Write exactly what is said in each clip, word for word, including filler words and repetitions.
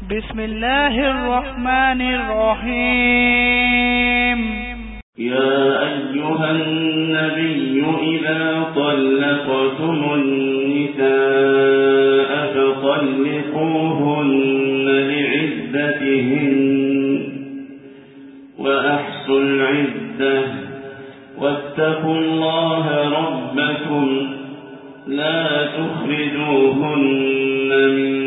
بسم الله الرحمن الرحيم. يا أيها النبي إذا طلقتم النساء فطلقوهن لعدتهن وأحصوا العدة واتقوا الله ربكم لا تخرجوهن من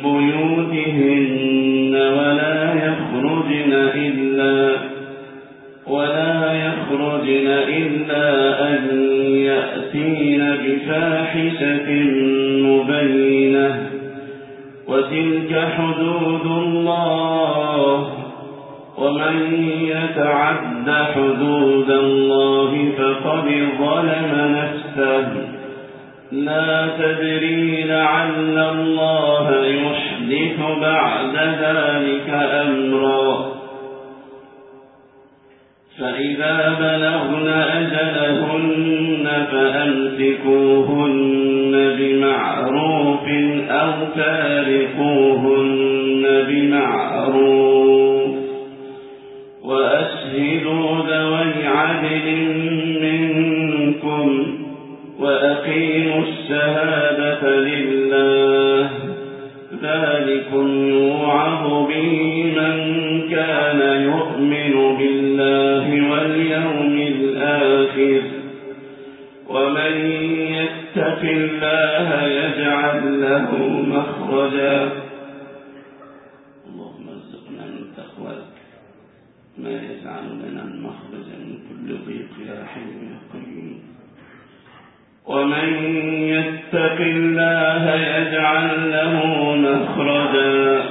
بيوتهن ولا يخرجن إلا ولا يخرجن إلا أن يأتين بفاحشة مبينة وتلك حدود الله ومن يتعد حدود الله فقد ظلم نفسه لا تدري لعل الله يحدث بعد ذلك أمرا فإذا بلغن أجلهن فأمسكوهن بمعروف أو فارقوهن بمعروف وأشهدوا ذوي عدل منكم وأقيموا الشهادة لله ذلكم يوعظ به من كان يؤمن بالله واليوم الآخر ومن يتق الله يجعل له مخرجا اللهم ارزقنا من تقواك ما يجعل لنا المخرج من كل ضيق يا حي يا قيوم ومن يتق الله يجعل له مخرجا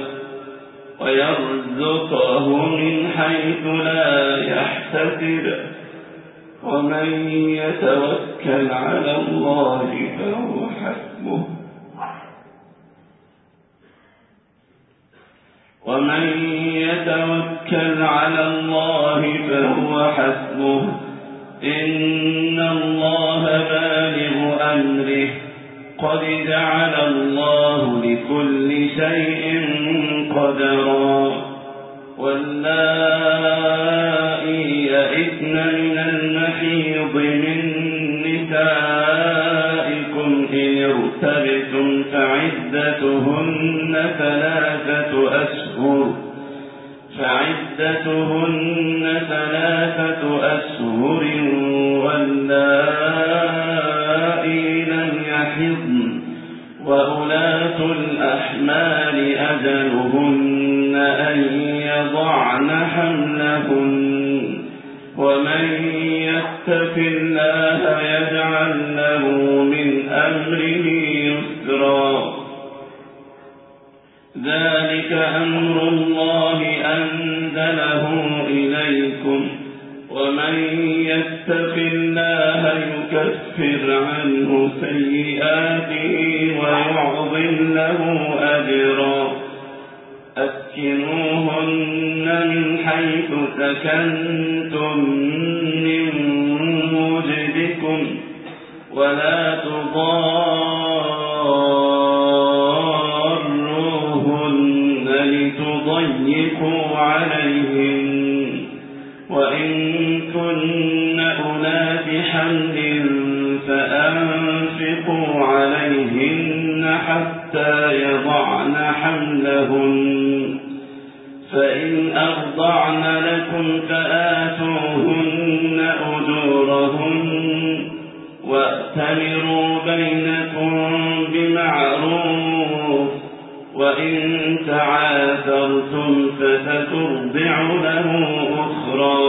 ويرزقه من حيث لا يحتسب ومن يتوكل على الله فهو حسبه ومن يتوكل على الله فهو حسبه إن الله بالغ أمره قد جعل الله لكل شيء قدرا واللائي يئسن من المحيض من نسائكم إن ارتبتم فعدتهن ثلاثة أشهر فعدتهن ثلاثة أشهر واللائي لم يحضن وأولاة الأحمال أجلهن أن يضعن حملهن ومن يتق الله يجعل له من أمره يسرا ذلك أمر الله أنزله إليكم ومن يتق الله يكفر عنه سيئاته ويعظم له أجرا أسكنوهن من حيث سكنتم من وجدكم ولا تضاروهن لتضيقوا عليهن وإن كن أولات حمل فأنفقوا عليهن حتى يضعن حملهن فإن أرضعن لكم فآتوهن أجورهن وأتمروا بينكم بمعروف وإن تعاثرتم فسترضع له أخرى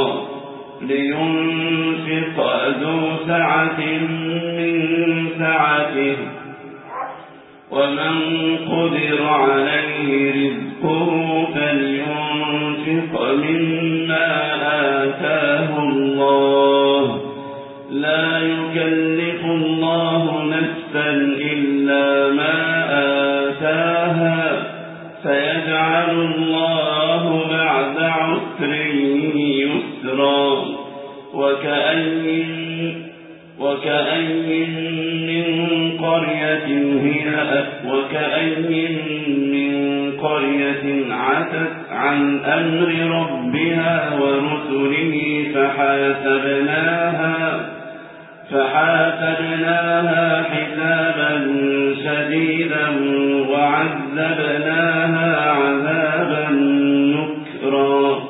لينفق ذو سعة من سعته ومن قدر عليه رزقه فلينفق مما آتاه الله لا يكلف الله نفسا إلا ما آتاها سيجعل الله بعد عسر يسرا وكأين وكأين من قرية هي وكأين من قرية عتت عن أمر ربها ورسله فحاسبناها فحاسبناها حسابا شديدا وعذبناها عذابا نكرا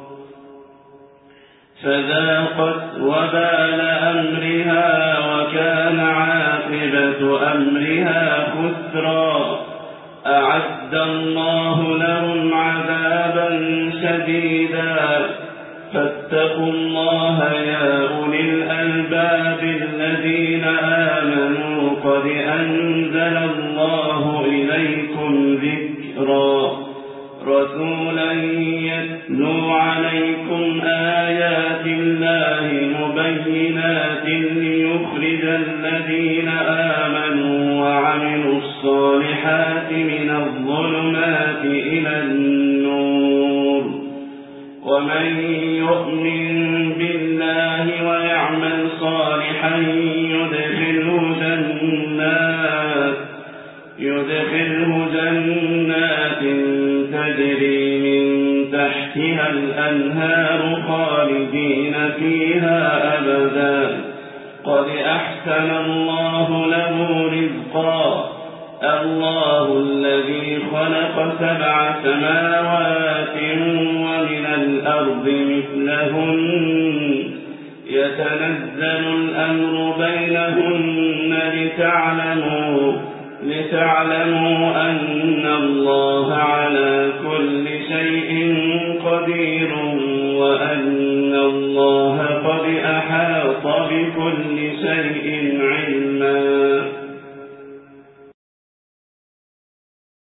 فذاقت وبال أمرها وكان عاقبة أمرها خسرا أعد الله لهم عذابا شديدا فاتقوا الله يا أولي الألباب الذين آمنوا قد أنزل الله إليكم ذكرا رسولا يتلو عليكم آيات الله مبينات ليخرج الذين آمنوا وعملوا الصالحات من الظلمات إلى النور ومن يؤمن بالله ويعمل صالحا يدخله جنات يدخله جنات تجري من تحتها الأنهار خالدين فيها أبدا قد أحسن الله له رزقا الله الذي خلق سبع سماوات ومن الأرض مثلهن يتنزل الأمر بينهن لتعلموا لتعلموا أن